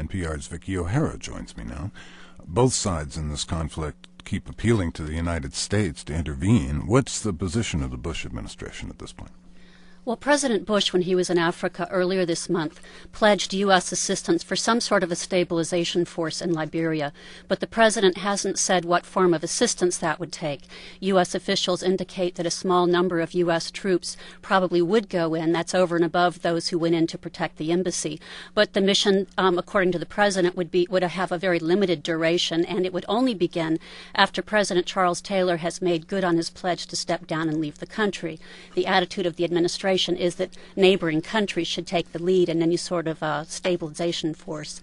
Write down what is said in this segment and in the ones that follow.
NPR's Vicky O'Hara joins me now. Both sides in this conflict keep appealing to the United States to intervene. What's the position of the Bush administration at this point? Well, President Bush, when he was in Africa earlier this month, pledged U.S. assistance for some sort of a stabilization force in Liberia, but the president hasn't said what form of assistance that would take. U.S. officials indicate that a small number of U.S. troops probably would go in. That's over and above those who went in to protect the embassy. But the mission, according to the president, would have a very limited duration, and it would only begin after President Charles Taylor has made good on his pledge to step down and leave the country. The attitude of the administration is that neighboring countries should take the lead in any sort of stabilization force.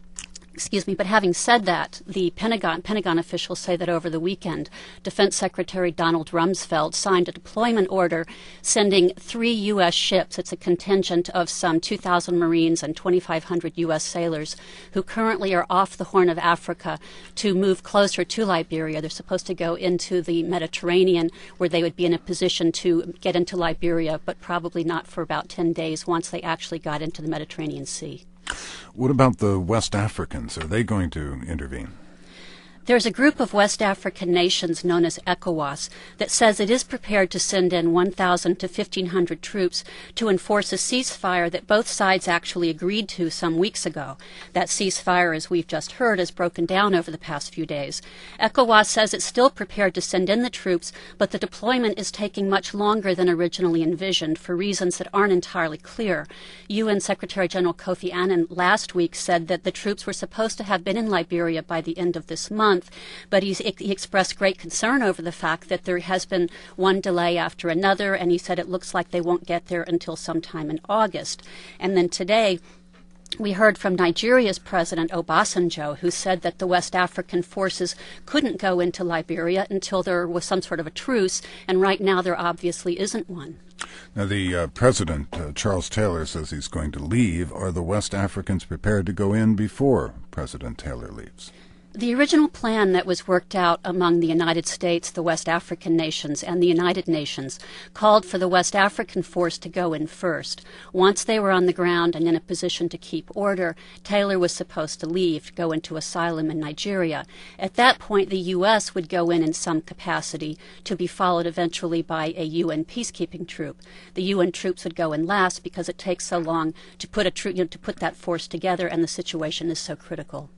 But having said that, the Pentagon officials say that over the weekend, Defense Secretary Donald Rumsfeld signed a deployment order sending 3 U.S. ships. It's a contingent of some 2,000 Marines and 2,500 U.S. sailors who currently are off the Horn of Africa to move closer to Liberia. They're supposed to go into the Mediterranean, where they would be in a position to get into Liberia, but probably not for about 10 days once they actually got into the Mediterranean Sea. What about the West Africans? Are they going to intervene? There's a group of West African nations known as ECOWAS that says it is prepared to send in 1,000 to 1,500 troops to enforce a ceasefire that both sides actually agreed to some weeks ago. That ceasefire, as we've just heard, has broken down over the past few days. ECOWAS says it's still prepared to send in the troops, but the deployment is taking much longer than originally envisioned for reasons that aren't entirely clear. UN Secretary General Kofi Annan last week said that the troops were supposed to have been in Liberia by the end of this month, but he expressed great concern over the fact that there has been one delay after another, and he said it looks like they won't get there until sometime in August. And then today, we heard from Nigeria's President Obasanjo, who said that the West African forces couldn't go into Liberia until there was some sort of a truce, and right now there obviously isn't one. Now, the president, Charles Taylor, says he's going to leave. Are the West Africans prepared to go in before President Taylor leaves? The original plan that was worked out among the United States, the West African nations, and the United Nations called for the West African force to go in first. Once they were on the ground and in a position to keep order, Taylor was supposed to leave, to go into asylum in Nigeria. At that point, the U.S. would go in some capacity, to be followed eventually by a UN peacekeeping troop. The UN troops would go in last because it takes so long to put that force together, and the situation is so critical.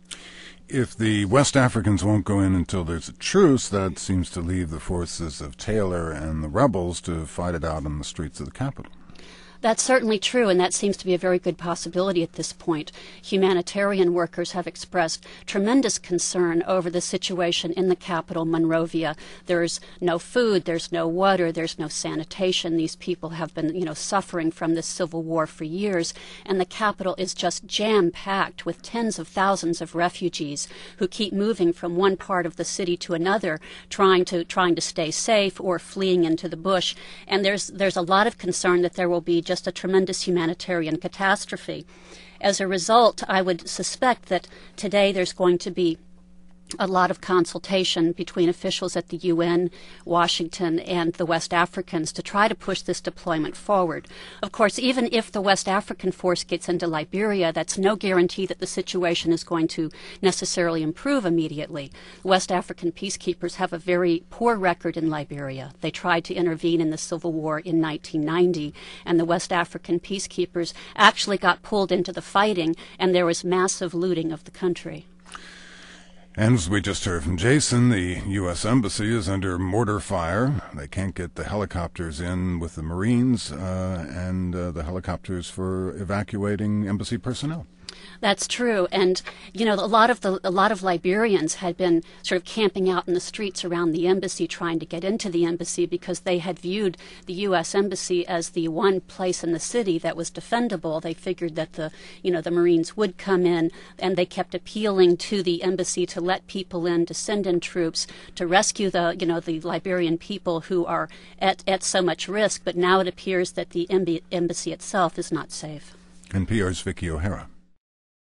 If the West Africans won't go in until there's a truce, that seems to leave the forces of Taylor and the rebels to fight it out on the streets of the capital. That's certainly true, and that seems to be a very good possibility at this point. Humanitarian workers have expressed tremendous concern over the situation in the capital, Monrovia. There's no food, there's no water, there's no sanitation. These people have been, suffering from this civil war for years, and the capital is just jam-packed with tens of thousands of refugees who keep moving from one part of the city to another, trying to stay safe or fleeing into the bush. And there's a lot of concern that there will be just a tremendous humanitarian catastrophe. As a result, I would suspect that today there's going to be a lot of consultation between officials at the UN, Washington, and the West Africans to try to push this deployment forward. Of course, even if the West African force gets into Liberia, that's no guarantee that the situation is going to necessarily improve immediately. West African peacekeepers have a very poor record in Liberia. They tried to intervene in the civil war in 1990, and the West African peacekeepers actually got pulled into the fighting, and there was massive looting of the country. And as we just heard from Jason, the U.S. Embassy is under mortar fire. They can't get the helicopters in with the Marines and the helicopters for evacuating embassy personnel. That's true, and a lot of Liberians had been sort of camping out in the streets around the embassy, trying to get into the embassy because they had viewed the U.S. Embassy as the one place in the city that was defendable. They figured that the Marines would come in, and they kept appealing to the embassy to let people in, to send in troops, to rescue the Liberian people who are at so much risk. But now it appears that the embassy itself is not safe. NPR's Vicky O'Hara.